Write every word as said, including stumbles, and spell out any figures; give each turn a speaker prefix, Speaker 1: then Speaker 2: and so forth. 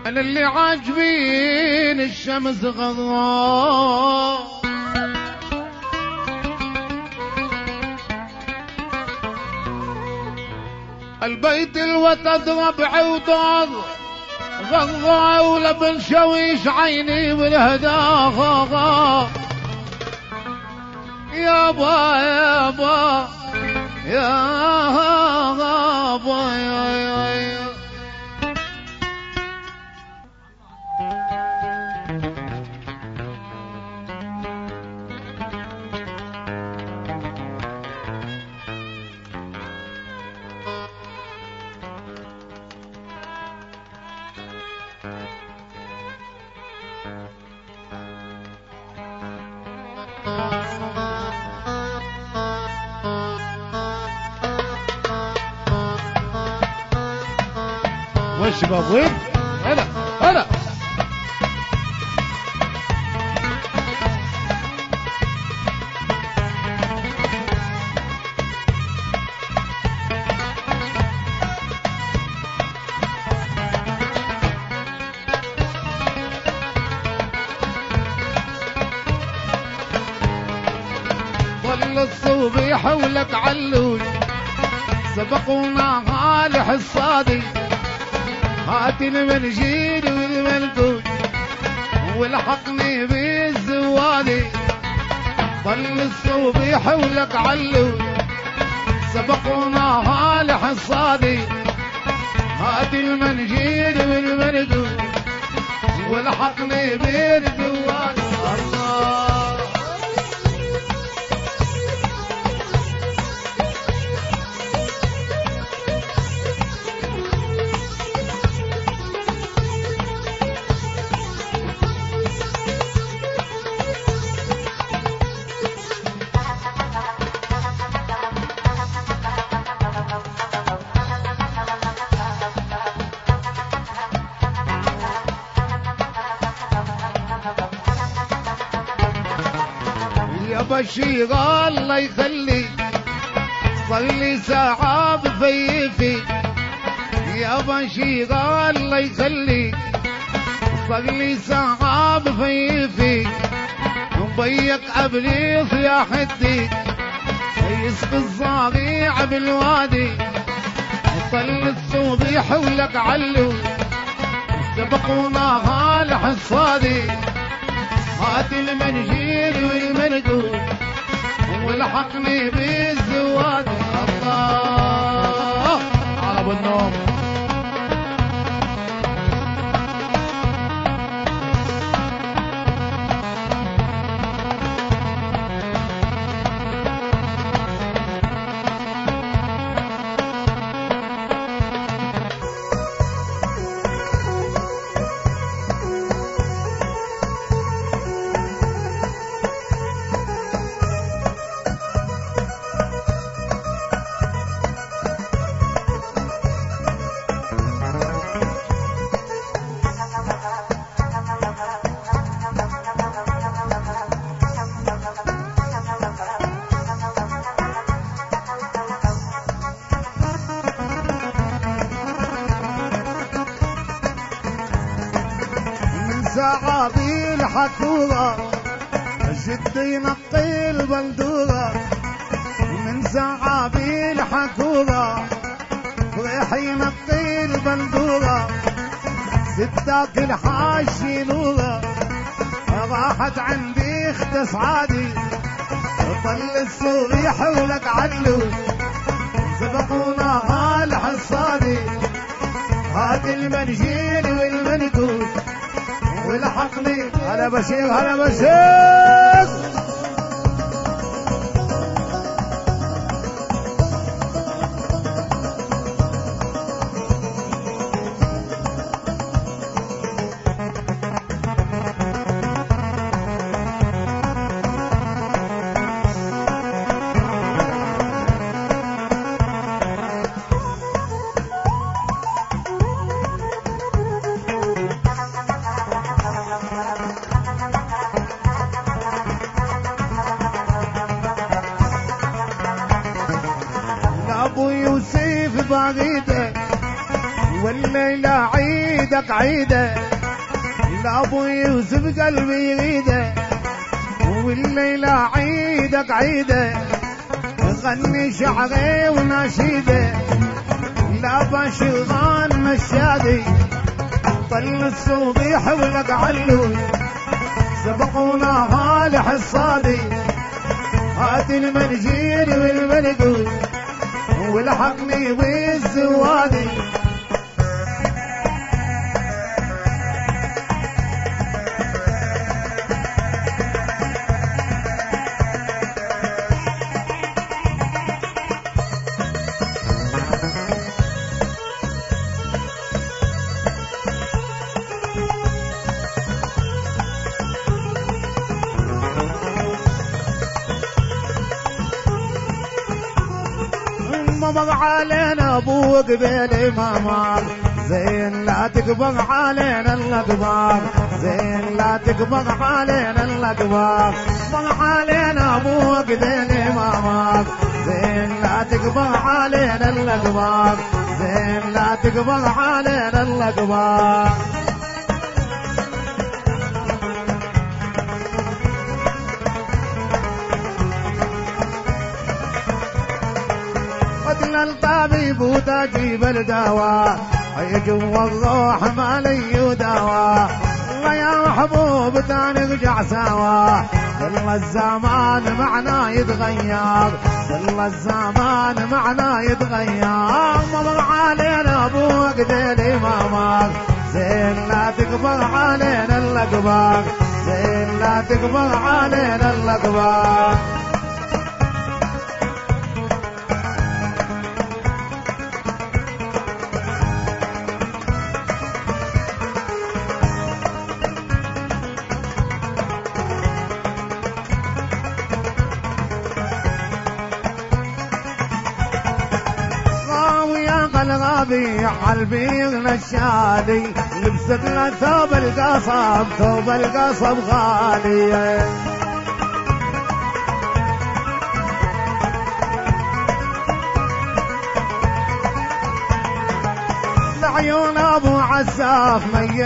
Speaker 1: أنا اللي عاجبين الشمس غضاء، البيت الوتد ربع وطاغ غضا ولبن شويش عيني بالهداغا. يابا يابا يابا يا يا يا وش بابوين هلا هلا ظل الصوبي حولك علوش سبقونا غالح الصادي هات المنجيل والمنقوش والحقني بالزوادي. ظل الصوبي حولك علوش سبقونا غالح الصادي هات المنجيل والمنقوش والحقني بالزوادي. الله بشير الله يخليك صلي ساعة بفيفي. يا بشير الله يخليك صلي ساعة بفيفي. بيك ابليس يا حدي يسقي الصريع بالوادي. طل الصوبي حولك علو سبقونا غالح الصادي هات المنجيل والمنقوش والحقني بالزواد. الله عرب النوم ساعة الحكورة جد ينقي البندورة. من ساعة الحكورة ريح ينقي البندورة. ستاك الحاشي نورة راحت عندي اخت عادي. طل الصوبي حولك علو سبقونا غالح الصادي هات المنجيل والمنقوش والحقني. هلا بشير هلا بشير. والليلة عيدك عيده لأبو يوسف قلبي يريده والليلة عيدك عيده غني شعري وناشيده لابا شغال مشادي طل الصبيح ولك علو سبقونا هالي حصادي هات المنجير والمنقود والحقني بالزوادي مضى علينا ابوك بين ماما زين لا تقبض علينا الاكبار زين لا تقبض علينا الاكبار مضى علينا ابوك بين ماما زين لا تقبض علينا الاكبار زين لا تقبض علينا الاكبار قتل الطبيب وتجيب الدواء هي جوا الروح ما لي دواء الله يا محبوب تنرجع سوا كل الزمان معنا يتغير كل الزمان معنا يتغير مضى علينا ابوك ديلي ماما زين لا تكبر علينا الاكبار زين لا تكبر علينا الاكبار الغبي عالبير نشادي لبست له ثوب القصب ثوب القصب غالي لعيون ابو عساف ميت